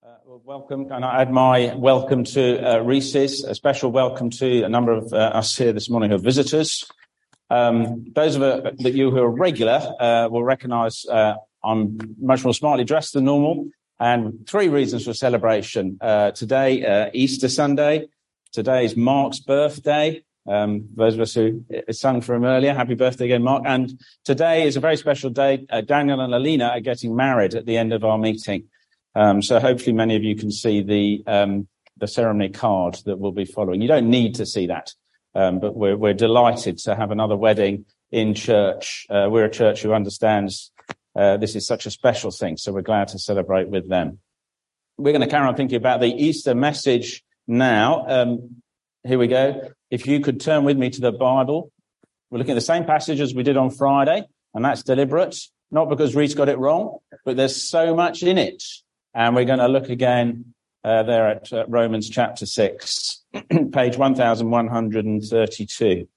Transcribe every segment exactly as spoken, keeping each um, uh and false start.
Uh, well, welcome, and I add my welcome to uh, Reese's, a special welcome to a number of uh, us here this morning who are visitors. Um, those of uh, that you who are regular uh, will recognise uh, I'm much more smartly dressed than normal, and three reasons for celebration. Uh, today, uh, Easter Sunday. Today is Mark's birthday. Um, those of us who sung for him earlier, happy birthday again, Mark. And today is a very special day. Uh, Daniel and Alina are getting married at the end of our meeting. Um, so hopefully many of you can see the um, the ceremony card that will be following. You don't need to see that, um, but we're, we're delighted to have another wedding in church. Uh, we're a church who understands uh, this is such a special thing, so we're glad to celebrate with them. We're going to carry on thinking about the Easter message now. Um, here we go. If you could turn with me to the Bible. We're looking at the same passage as we did on Friday, and that's deliberate, not because Reese got it wrong, but there's so much in it. And we're going to look again uh, there at uh, Romans chapter six, page one thousand one hundred thirty-two.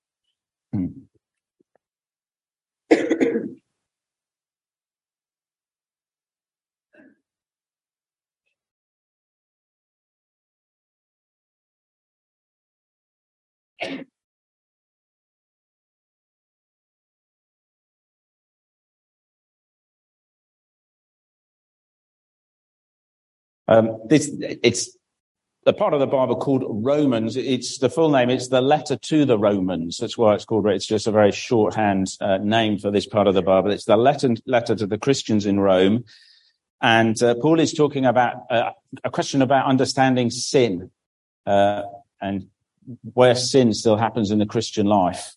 Um, this, it's the part of the Bible called Romans. It's the full name. It's the letter to the Romans. That's why it's called. It's just a very shorthand uh, name for this part of the Bible. It's the letter, letter to the Christians in Rome. And uh, Paul is talking about uh, a question about understanding sin uh, and where sin still happens in the Christian life.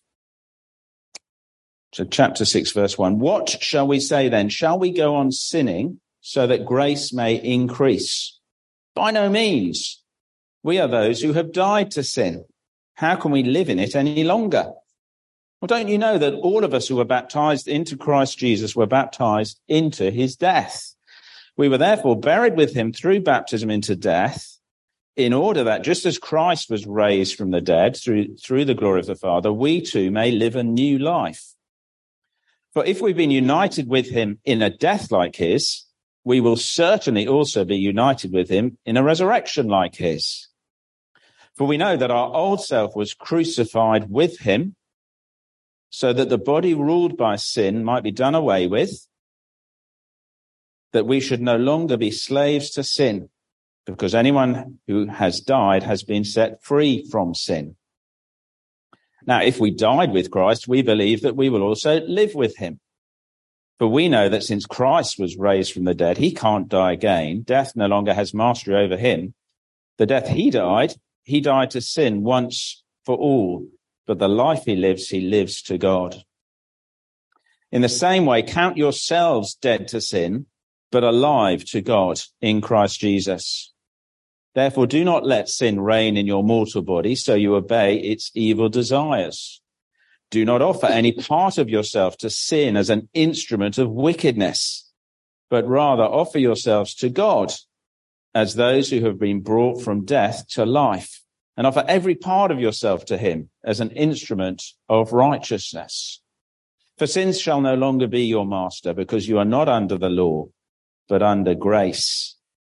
So chapter six, verse one. What shall we say then? Shall we go on sinning so that grace may increase? By no means. We are those who have died to sin. How can we live in it any longer? Well, don't you know that all of us who were baptized into Christ Jesus were baptized into his death? We were therefore buried with him through baptism into death, in order that just as Christ was raised from the dead through, through the glory of the Father, we too may live a new life. For if we've been united with him in a death like his, we will certainly also be united with him in a resurrection like his. For we know that our old self was crucified with him, so that the body ruled by sin might be done away with, that we should no longer be slaves to sin, because anyone who has died has been set free from sin. Now, if we died with Christ, we believe that we will also live with him. For we know that since Christ was raised from the dead, he can't die again. Death no longer has mastery over him. The death he died, he died to sin once for all. But the life he lives, he lives to God. In the same way, count yourselves dead to sin, but alive to God in Christ Jesus. Therefore, do not let sin reign in your mortal body, so you obey its evil desires. Do not offer any part of yourself to sin as an instrument of wickedness, but rather offer yourselves to God as those who have been brought from death to life, and offer every part of yourself to him as an instrument of righteousness. For sin shall no longer be your master, because you are not under the law, but under grace.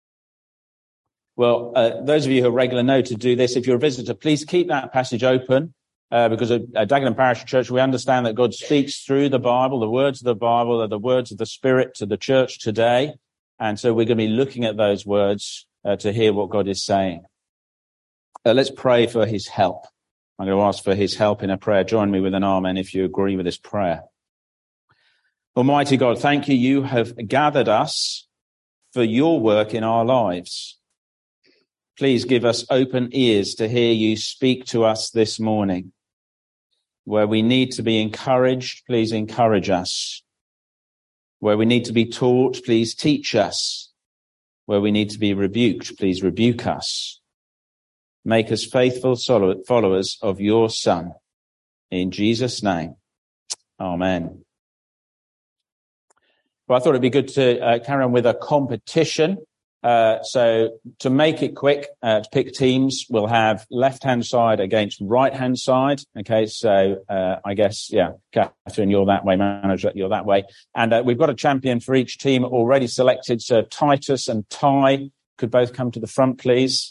Well, uh, those of you who are regular know to do this. If you're a visitor, please keep that passage open. Uh, because at, at Dagenham Parish Church, we understand that God speaks through the Bible. The words of the Bible are the words of the Spirit to the church today. And so we're going to be looking at those words uh, to hear what God is saying. Uh, let's pray for his help. I'm going to ask for his help in a prayer. Join me with an amen if you agree with this prayer. Almighty God, thank you. You have gathered us for your work in our lives. Please give us open ears to hear you speak to us this morning. Where we need to be encouraged, please encourage us. Where we need to be taught, please teach us. Where we need to be rebuked, please rebuke us. Make us faithful followers of your Son. In Jesus' name, amen. Well, I thought it'd be good to uh, carry on with a competition. Uh, so to make it quick, uh, to pick teams, we'll have left-hand side against right-hand side. Okay, so uh, I guess, yeah, Catherine, you're that way, manager, you're that way. And uh, we've got a champion for each team already selected. So Titus and Ty could both come to the front, please.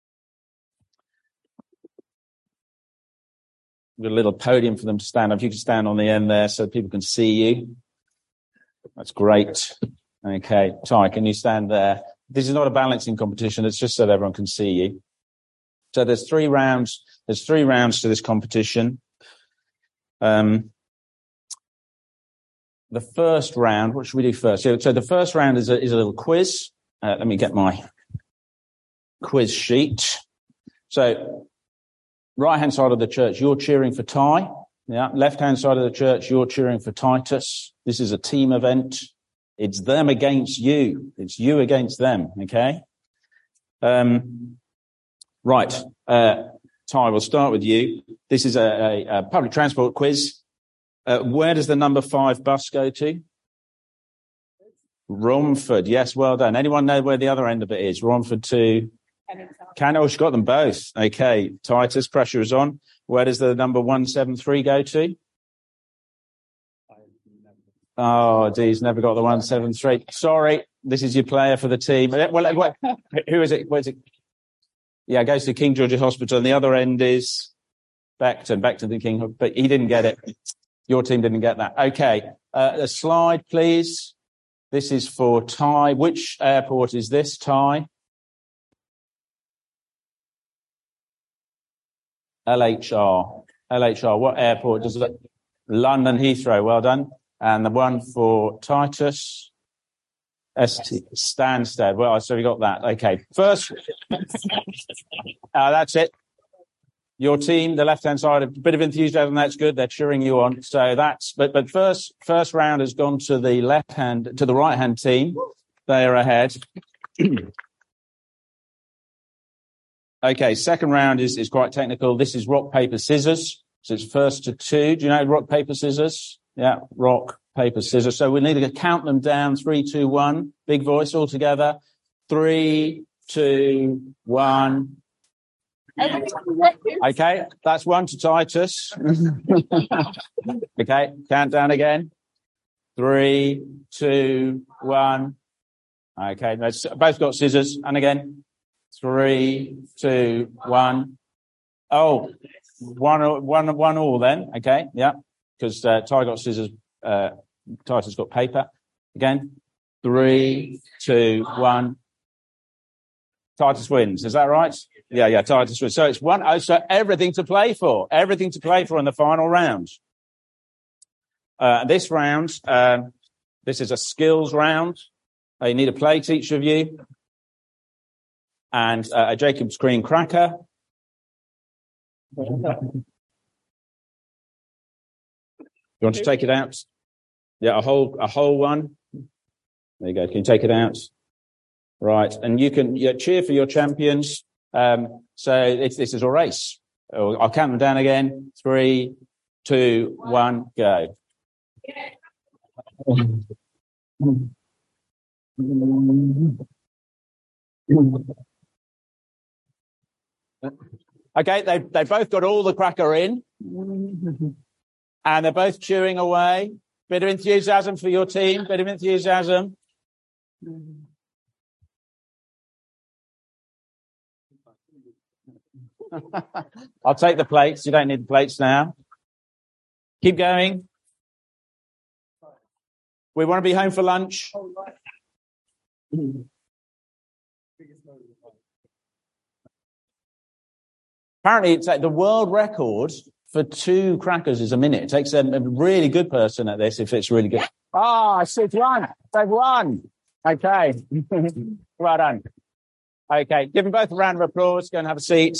We've got a little podium for them to stand on. If you can stand on the end there so people can see you. That's great. Okay, Ty, can you stand there? This is not a balancing competition. It's just so that everyone can see you. So there's three rounds. There's three rounds to this competition. Um, the first round, what should we do first? So, so the first round is a, is a little quiz. Uh, let me get my quiz sheet. So right-hand side of the church, you're cheering for Ty. Yeah. Left-hand side of the church, you're cheering for Titus. This is a team event. It's them against you. It's you against them. Okay. Um, right. Uh, Ty, we'll start with you. This is a, a, a public transport quiz. Uh, where does the number five bus go to? Romford. Yes, well done. Anyone know where the other end of it is? Romford to Can oh, she's got them both. Okay. Titus, pressure is on. Where does the number one seven three go to? Oh, Dee's never got the one seven three. Sorry, this is your player for the team. Well, what, who is it? Where's it? Yeah, it goes to King George's Hospital, and the other end is Beckton, Beckton to King, but he didn't get it. Your team didn't get that. Okay, uh, a slide, please. This is for Ty. Which airport is this, Ty? L H R. L H R. What airport does it? London Heathrow. Well done. And the one for Titus, S T Stansted. Well, so we got that. Okay. First, uh, that's it. Your team, the left-hand side, a bit of enthusiasm. That's good. They're cheering you on. So that's. But but first first round has gone to the left hand to the right hand team. They are ahead. Okay. Second round is is quite technical. This is rock paper scissors. So it's first to two. Do you know rock paper scissors? Yeah, rock, paper, scissors. So we need to count them down. Three, two, one. Big voice all together. Three, two, one. Okay, that's one to Titus. Okay, count down again. Three, two, one. Okay, that's both got scissors. And again. Three, two, one. Oh, one, one, one all then. Okay, yeah. Because uh, Ty got scissors, uh, Titus got paper. Again, three, two, one. Titus wins. Is that right? Yeah, yeah, Titus wins. So it's one, oh, so everything to play for. Everything to play for in the final round. Uh, this round, um, this is a skills round. Uh, you need a plate, each of you. And uh, a Jacob's cream cracker. You want to take it out? Yeah, a whole, a whole one. There you go. Can you take it out? Right. And you can yeah, cheer for your champions. Um, so it's, this is a race. I'll count them down again. Three, two, one, go. Okay. They, they both got all the cracker in. And they're both chewing away. Bit of enthusiasm for your team. Bit of enthusiasm. I'll take the plates. You don't need the plates now. Keep going. We want to be home for lunch. Apparently, it's like the world record for two crackers is a minute. It takes a, a really good person at this if it's really good. Ah, oh, six one. They've won. Okay. Well done. Okay. Give them both a round of applause. Go and have a seat.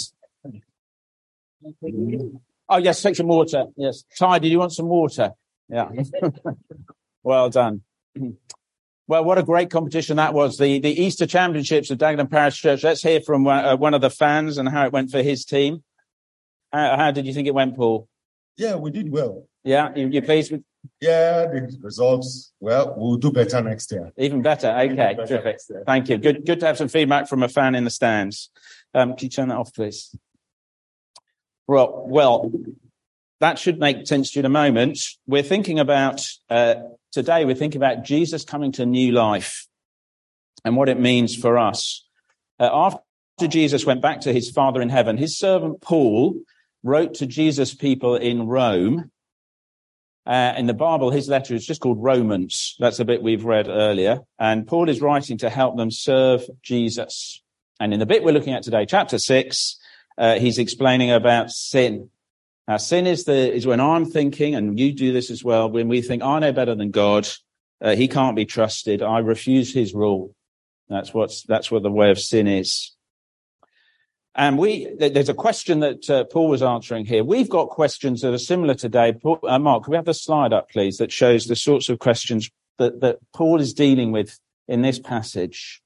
Oh, yes. Take some water. Yes. Ty, did you want some water? Yeah. Well done. Well, what a great competition that was. The, the Easter Championships of Dagenham Parish Church. Let's hear from one, uh, one of the fans and how it went for his team. How, how did you think it went, Paul? Yeah, we did well. Yeah, you, you pleased with? Yeah, the results. Well, we'll do better next year. Even better. Okay, better terrific. Thank you. Good, good to have some feedback from a fan in the stands. Um, can you turn that off, please? Well, well, that should make sense to you in a moment. We're thinking about uh, today. We're thinking about Jesus coming to new life and what it means for us. Uh, after Jesus went back to his Father in heaven, his servant Paul wrote to Jesus' people in Rome. Uh, in the Bible, his letter is just called Romans. That's a bit we've read earlier. And Paul is writing to help them serve Jesus. And in the bit we're looking at today, chapter six, uh, he's explaining about sin. Now, sin is the is when I'm thinking, and you do this as well, when we think, I know better than God, uh, he can't be trusted, I refuse his rule. That's what's that's what the way of sin is. And we there's a question that uh, Paul was answering here. We've got questions that are similar today. Paul, uh, Mark, can we have the slide up, please, that shows the sorts of questions that, that Paul is dealing with in this passage.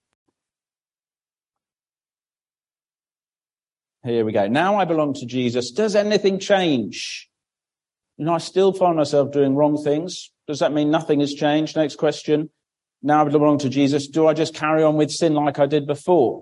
Here we go. Now I belong to Jesus. Does anything change? You know, I still find myself doing wrong things. Does that mean nothing has changed? Next question. Now I belong to Jesus. Do I just carry on with sin like I did before?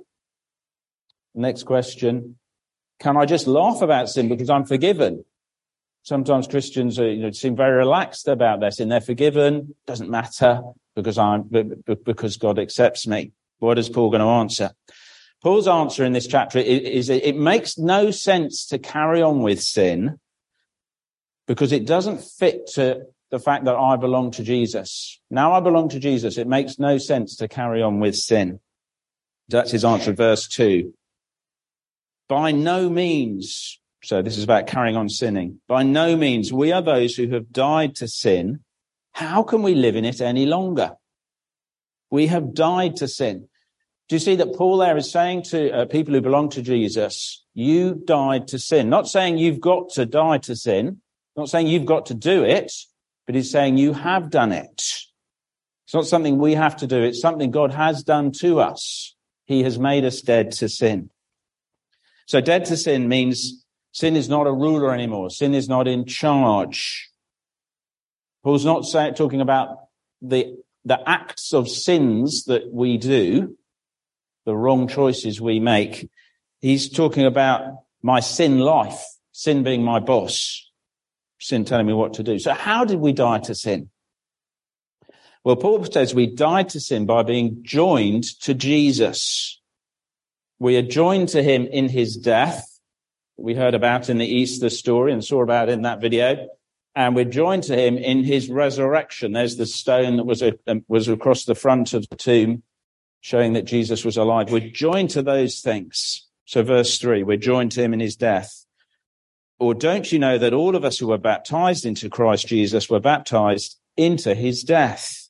Next question. Can I just laugh about sin because I'm forgiven? Sometimes Christians are, you know, seem very relaxed about their sin. They're forgiven. Doesn't matter because I'm because God accepts me. What is Paul going to answer? Paul's answer in this chapter is, is it makes no sense to carry on with sin because it doesn't fit to the fact that I belong to Jesus. Now I belong to Jesus. It makes no sense to carry on with sin. That's his answer, verse two. By no means, so this is about carrying on sinning. By no means, we are those who have died to sin. How can we live in it any longer? We have died to sin. Do you see that Paul there is saying to uh, people who belong to Jesus, you died to sin. Not saying you've got to die to sin. Not saying you've got to do it, but he's saying you have done it. It's not something we have to do. It's something God has done to us. He has made us dead to sin. So dead to sin means sin is not a ruler anymore. Sin is not in charge. Paul's not say, talking about the, the acts of sins that we do, the wrong choices we make. He's talking about my sin life, sin being my boss, sin telling me what to do. So how did we die to sin? Well, Paul says we died to sin by being joined to Jesus. We are joined to him in his death. We heard about in the Easter story and saw about in that video. And we're joined to him in his resurrection. There's the stone that was, a, was across the front of the tomb, showing that Jesus was alive. We're joined to those things. So verse three, we're joined to him in his death. Or don't you know that all of us who were baptized into Christ Jesus were baptized into his death?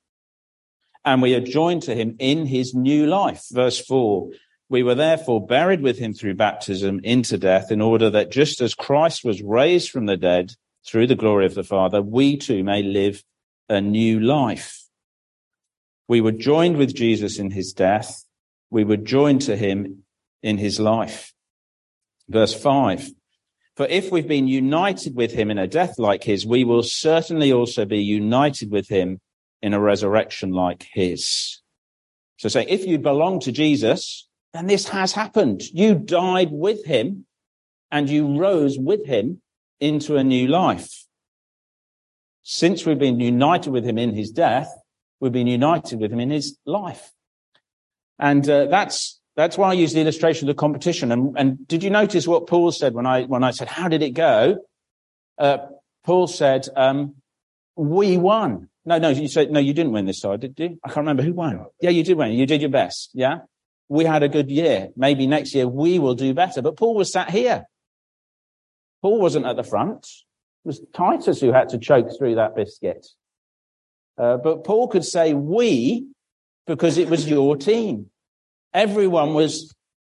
And we are joined to him in his new life. Verse four, we were therefore buried with him through baptism into death, in order that just as Christ was raised from the dead through the glory of the Father, we too may live a new life. We were joined with Jesus in his death. We were joined to him in his life. Verse five, for if we've been united with him in a death like his, we will certainly also be united with him in a resurrection like his. So saying, if you belong to Jesus, then this has happened. You died with him and you rose with him into a new life. Since we've been united with him in his death, we've been united with him in his life. And uh, that's that's why I use the illustration of the competition. And, and did you notice what Paul said when I when I said, how did it go? Uh, Paul said, um, we won. No, no, you said, no, you didn't win this time, did you? I can't remember who won. Yeah, you did win. You did your best. Yeah. We had a good year. Maybe next year we will do better. But Paul was sat here. Paul wasn't at the front. It was Titus who had to choke through that biscuit. Uh, but Paul could say we because it was your team. Everyone was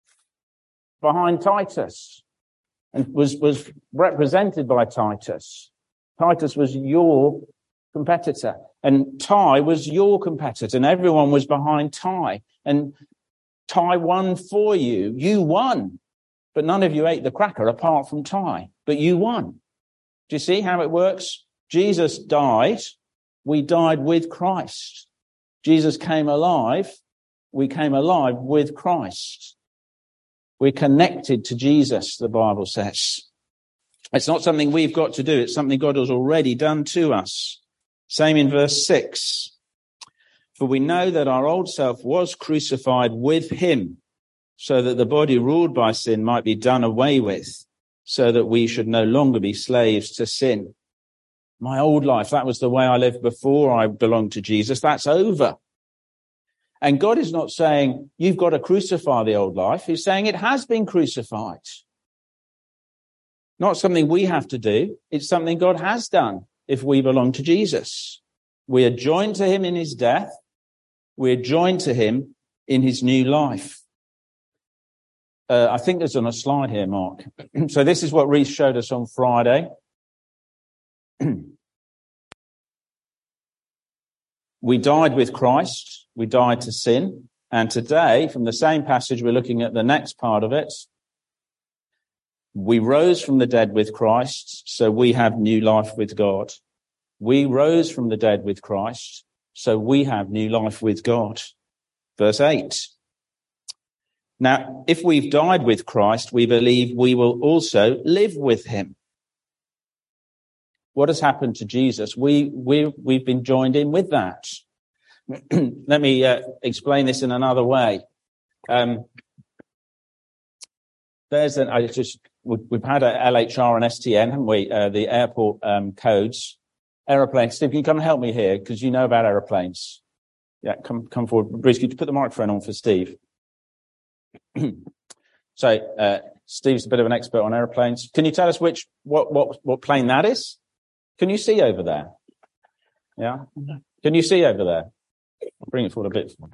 behind Titus and was, was represented by Titus. Titus was your competitor and Ty was your competitor and everyone was behind Ty. And Ty won for you. You won. But none of you ate the cracker apart from Ty. But you won. Do you see how it works? Jesus died. We died with Christ. Jesus came alive. We came alive with Christ. We're connected to Jesus, the Bible says. It's not something we've got to do. It's something God has already done to us. Same in verse six. For we know that our old self was crucified with him so that the body ruled by sin might be done away with, so that we should no longer be slaves to sin. My old life, that was the way I lived before I belonged to Jesus. That's over. And God is not saying you've got to crucify the old life. He's saying it has been crucified. Not something we have to do. It's something God has done if we belong to Jesus. We are joined to him in his death. We're joined to him in his new life. Uh, I think there's on a slide here, Mark. So this is what Reece showed us on Friday. We died with Christ. We died to sin. And today, from the same passage, we're looking at the next part of it. We rose from the dead with Christ, so we have new life with God. We rose from the dead with Christ, so we have new life with God. Verse eight. Now, if we've died with Christ, we believe we will also live with him. What has happened to Jesus? We, we, we've been joined in with that. Let me uh, explain this in another way. Um, there's an, I just, we've had a L H R and S T N, haven't we? Uh, the airport um, codes. Aeroplanes. Steve, can you come and help me here? Because you know about aeroplanes. Yeah, come come forward. Bruce, could you put the microphone on for Steve? So, uh, Steve's a bit of an expert on aeroplanes. Can you tell us which, what, what, what plane that is? Can you see over there? Yeah? Can you see over there? I'll bring it forward a bit.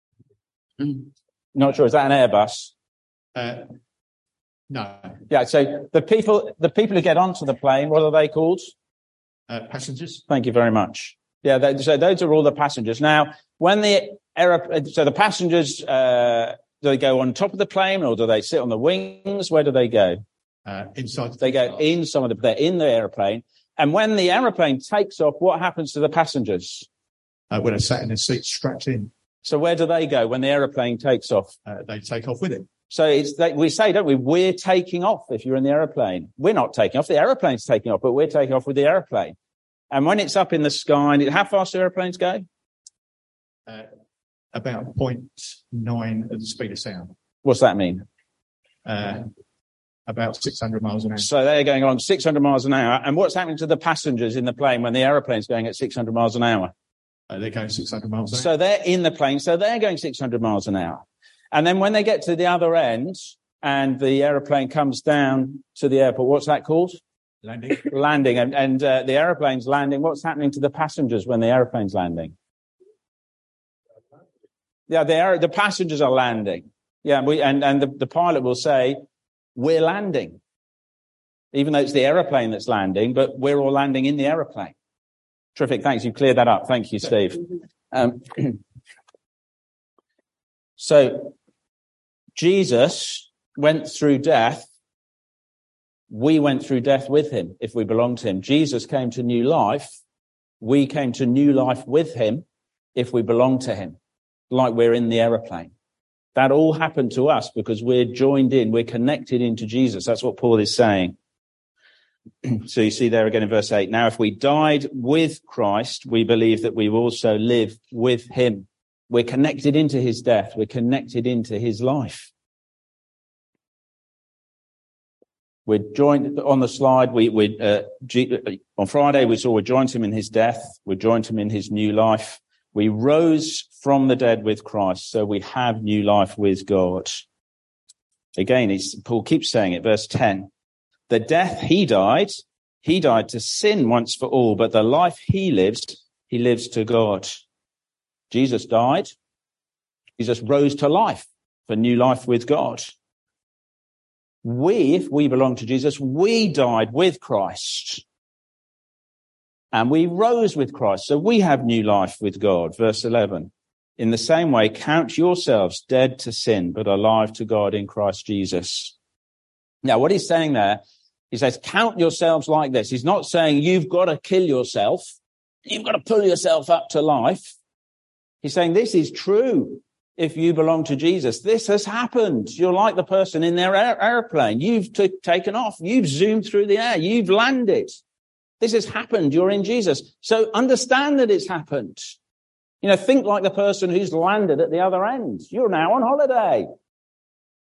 Not sure. Is that an Airbus? Uh, no. Yeah, so the people, the people who get onto the plane, what are they called? Uh, passengers. Thank you very much. Yeah, they, so those are all the passengers. Now, when the aer- so the passengers, uh, do they go on top of the plane or do they sit on the wings? Where do they go? Uh, inside. They go in some of the, they're in the aeroplane. And when the aeroplane takes off, what happens to the passengers? Uh, when they're sat in their seats, strapped in. So where do they go when the aeroplane takes off? Uh, they take off with it. So it's they, we say, don't we? We're taking off if you're in the aeroplane. We're not taking off. The aeroplane's taking off, but we're taking off with the aeroplane. And when it's up in the sky, and it, how fast do aeroplanes go? Uh, about zero point nine of the speed of sound. What's that mean? Uh, about six hundred miles an hour. So they're going along six hundred miles an hour. And what's happening to the passengers in the plane when the aeroplane's going at six hundred miles an hour? Uh, they're going six hundred miles an hour. So they're in the plane, so they're going six hundred miles an hour. And then when they get to the other end and the aeroplane comes down to the airport, what's that called? Landing. Landing. And, and uh, the aeroplane's landing. What's happening to the passengers when the aeroplane's landing? Yeah, the, aer- the passengers are landing. Yeah, we, and, and the, the pilot will say, we're landing. Even though it's the aeroplane that's landing, but we're all landing in the aeroplane. Terrific. Thanks. You cleared that up. Thank you, Steve. Um, so Jesus went through death. We went through death with him if we belong to him. Jesus came to new life. We came to new life with him if we belong to him, like we're in the aeroplane. That all happened to us because we're joined in, we're connected into Jesus. That's what Paul is saying. So you see there again in verse eight. Now, if we died with Christ, we believe that we will also live with him. We're connected into his death. We're connected into his life. We're joined on the slide. We, we uh, G, on Friday, we saw we joined him in his death. We joined him in his new life. We rose from the dead with Christ, so we have new life with God. Again, it's, Paul keeps saying it, verse ten. The death he died, he died to sin once for all, but the life he lives, he lives to God. Jesus died. Jesus rose to life, for new life with God. We, if we belong to Jesus, we died with Christ. And we rose with Christ, so we have new life with God. Verse eleven. In the same way, count yourselves dead to sin, but alive to God in Christ Jesus. Now, what he's saying there, he says, count yourselves like this. He's not saying you've got to kill yourself. You've got to pull yourself up to life. He's saying this is true if you belong to Jesus. This has happened. You're like the person in their aer- airplane. You've t- taken off. You've zoomed through the air. You've landed. This has happened. You're in Jesus. So understand that it's happened. You know, think like the person who's landed at the other end. You're now on holiday.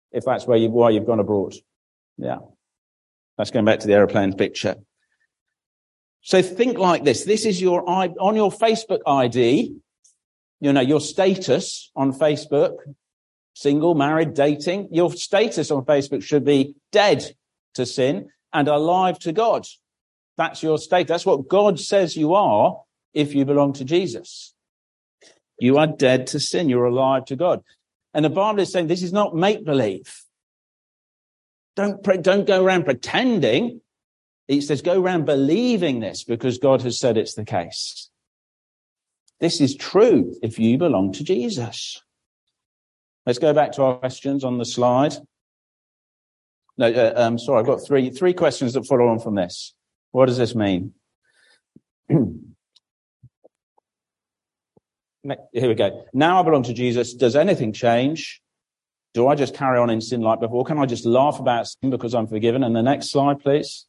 if that's where you, why you've gone abroad. Yeah. That's going back to the aeroplane picture. So think like this. This is your, on your Facebook I D, you know, your status on Facebook, single, married, dating. Your status on Facebook should be dead to sin and alive to God. That's your state. That's what God says you are if you belong to Jesus. You are dead to sin. You're alive to God. And the Bible is saying this is not make-believe. Don't, pre- don't go around pretending. It says go around believing this because God has said it's the case. This is true if you belong to Jesus. Let's go back to our questions on the slide. No, uh, um, sorry, I've got three, three questions that follow on from this. What does this mean? Here we go. Now I belong to Jesus. Does anything change? Do I just carry on in sin like before? Can I just laugh about sin because I'm forgiven? And the next slide, please.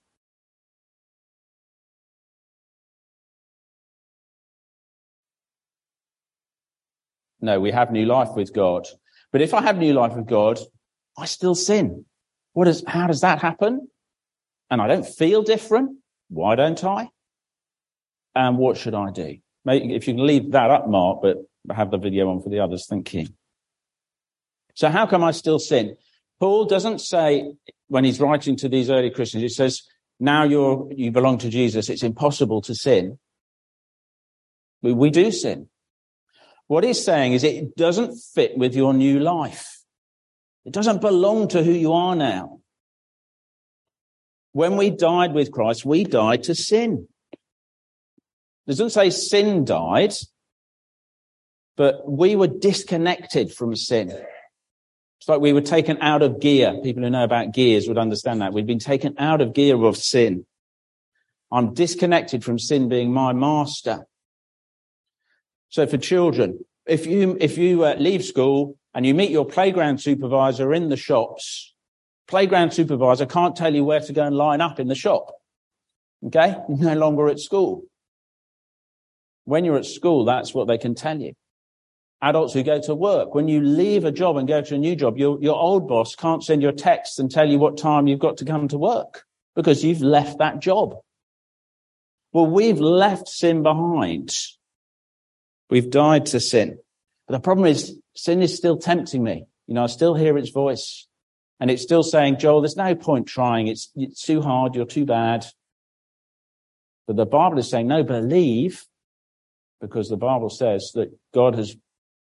No, we have new life with God. But if I have new life with God, I still sin. What is, how does that happen? And I don't feel different. Why don't I? And what should I do? Maybe if you can leave that up, Mark, but have the video on for the others. Thank you. So how come I still sin? Paul doesn't say, when he's writing to these early Christians, he says, now you're, you belong to Jesus, it's impossible to sin. We, we do sin. What he's saying is it doesn't fit with your new life. It doesn't belong to who you are now. When we died with Christ, we died to sin. It doesn't say sin died, but we were disconnected from sin. It's like we were taken out of gear. People who know about gears would understand that. We've been taken out of gear of sin. I'm disconnected from sin being my master. So for children, if you if you uh, leave school and you meet your playground supervisor in the shops, playground supervisor can't tell you where to go and line up in the shop. Okay? You're no longer at school. When you're at school, that's what they can tell you. Adults who go to work, when you leave a job and go to a new job, your, your old boss can't send you a text and tell you what time you've got to come to work because you've left that job. Well, we've left sin behind. We've died to sin. But the problem is sin is still tempting me. You know, I still hear its voice and it's still saying, Joel, there's no point trying. It's, it's too hard. You're too bad. But the Bible is saying, no, believe, because the Bible says that God has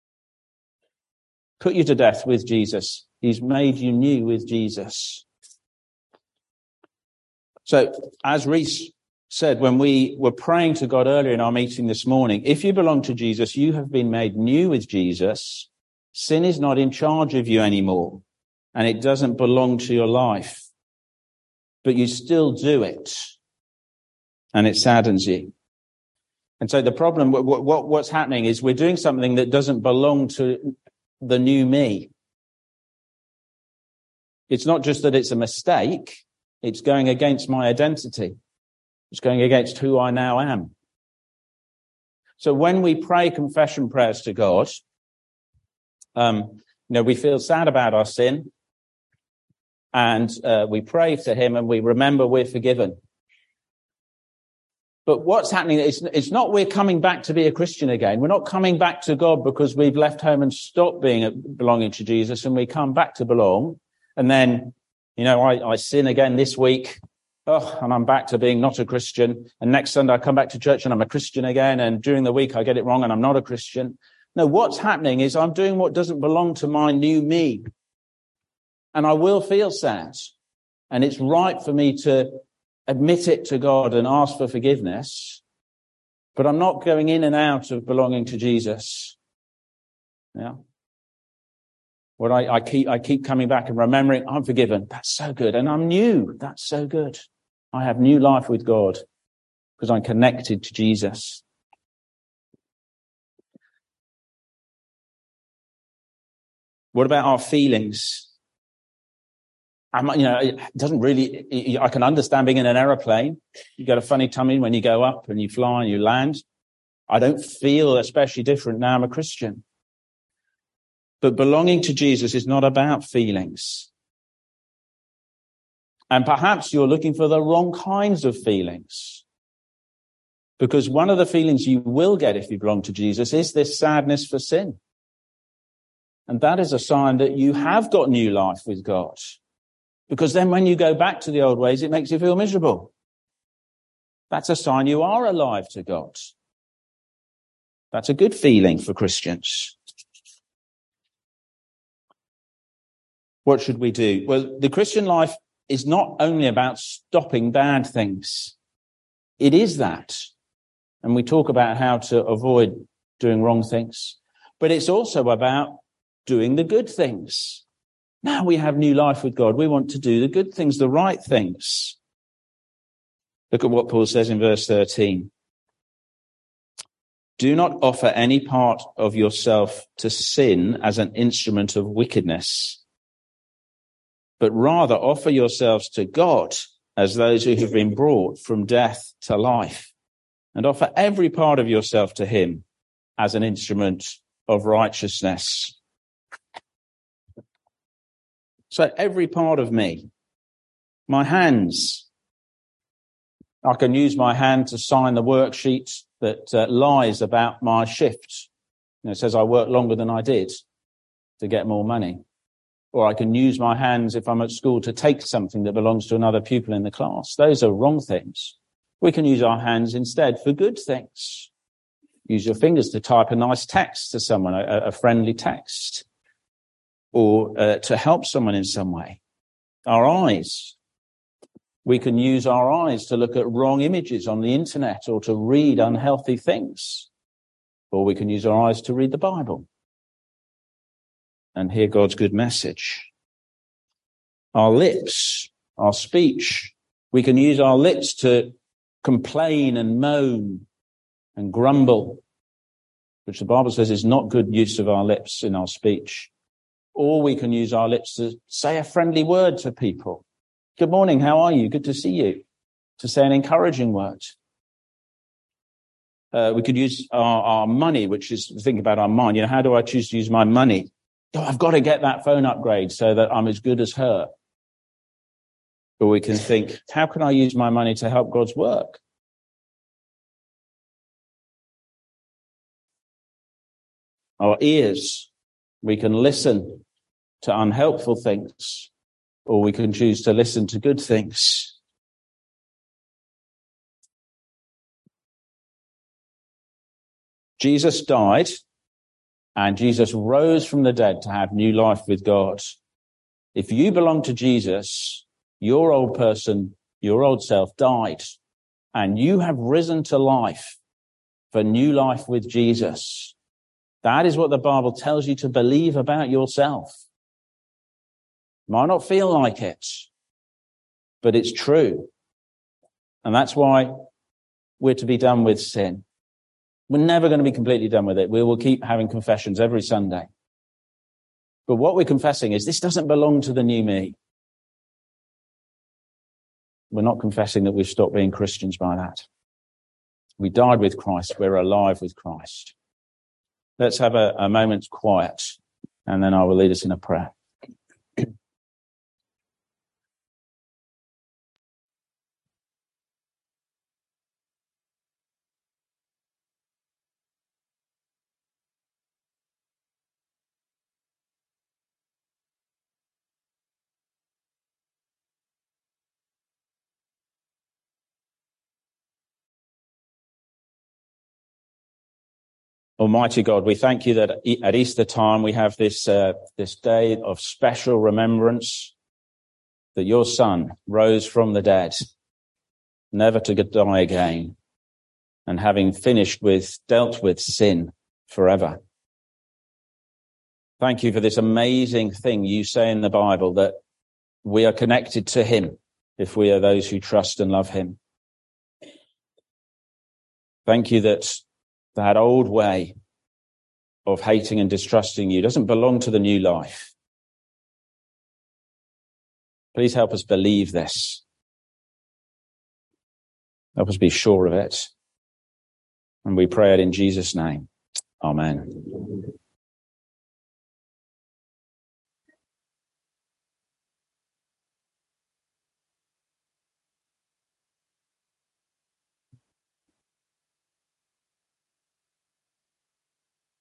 put you to death with Jesus. He's made you new with Jesus. So as Reese said when we were praying to God earlier in our meeting this morning, if you belong to Jesus, you have been made new with Jesus. Sin is not in charge of you anymore, and it doesn't belong to your life. But you still do it, and it saddens you. And so the problem, what, what, what's happening is we're doing something that doesn't belong to the new me. It's not just that it's a mistake. It's going against my identity. It's going against who I now am. So when we pray confession prayers to God, um, you know, we feel sad about our sin and uh, we pray to him and we remember we're forgiven. But what's happening is it's not we're coming back to be a Christian again. We're not coming back to God because we've left home and stopped being a, belonging to Jesus and we come back to belong. And then, you know, I, I sin again this week. Oh, and I'm back to being not a Christian. And next Sunday I come back to church and I'm a Christian again. And during the week I get it wrong and I'm not a Christian. No, what's happening is I'm doing what doesn't belong to my new me. And I will feel sad. And it's right for me to admit it to God and ask for forgiveness. But I'm not going in and out of belonging to Jesus. Yeah. What I, I keep, I keep coming back and remembering I'm forgiven. That's so good. And I'm new. That's so good. I have new life with God because I'm connected to Jesus. What about our feelings? I'm, you know, it doesn't really, I can understand being in an aeroplane. You get a funny tummy when you go up and you fly and you land. I don't feel especially different now I'm a Christian. But belonging to Jesus is not about feelings. And perhaps you're looking for the wrong kinds of feelings. Because one of the feelings you will get if you belong to Jesus is this sadness for sin. And that is a sign that you have got new life with God. Because then when you go back to the old ways, it makes you feel miserable. That's a sign you are alive to God. That's a good feeling for Christians. What should we do? Well, the Christian life is not only about stopping bad things. It is that. And we talk about how to avoid doing wrong things. But it's also about doing the good things. Now we have new life with God. We want to do the good things, the right things. Look at what Paul says in verse thirteen. Do not offer any part of yourself to sin as an instrument of wickedness, but rather offer yourselves to God as those who have been brought from death to life, and offer every part of yourself to him as an instrument of righteousness. So every part of me, my hands, I can use my hand to sign the worksheet that uh, lies about my shift. You know, it says I work longer than I did to get more money. Or I can use my hands if I'm at school to take something that belongs to another pupil in the class. Those are wrong things. We can use our hands instead for good things. Use your fingers to type a nice text to someone, a, a friendly text, or uh, to help someone in some way. Our eyes. We can use our eyes to look at wrong images on the internet or to read unhealthy things. Or we can use our eyes to read the Bible and hear God's good message. Our lips, our speech. We can use our lips to complain and moan and grumble, which the Bible says is not good use of our lips in our speech. Or we can use our lips to say a friendly word to people. Good morning, how are you? Good to see you. To say an encouraging word. Uh, we could use our, our money, which is to think about our mind. You know, how do I choose to use my money? Oh, I've got to get that phone upgrade so that I'm as good as her. Or we can think, how can I use my money to help God's work? Our ears, we can listen to unhelpful things, or we can choose to listen to good things. Jesus died, and Jesus rose from the dead to have new life with God. If you belong to Jesus, your old person, your old self died, and you have risen to life for new life with Jesus. That is what the Bible tells you to believe about yourself. Might not feel like it, but it's true. And that's why we're to be done with sin. We're never going to be completely done with it. We will keep having confessions every Sunday. But what we're confessing is this doesn't belong to the new me. We're not confessing that we've stopped being Christians by that. We died with Christ. We're alive with Christ. Let's have a, a moment's quiet, and then I will lead us in a prayer. Almighty God, we thank you that at Easter time we have this uh, this day of special remembrance that your Son rose from the dead, never to die again, and having finished with, dealt with sin forever. Thank you for this amazing thing you say in the Bible, that we are connected to him if we are those who trust and love him. Thank you that that old way of hating and distrusting you doesn't belong to the new life. Please help us believe this. Help us be sure of it. And we pray it in Jesus' name. Amen.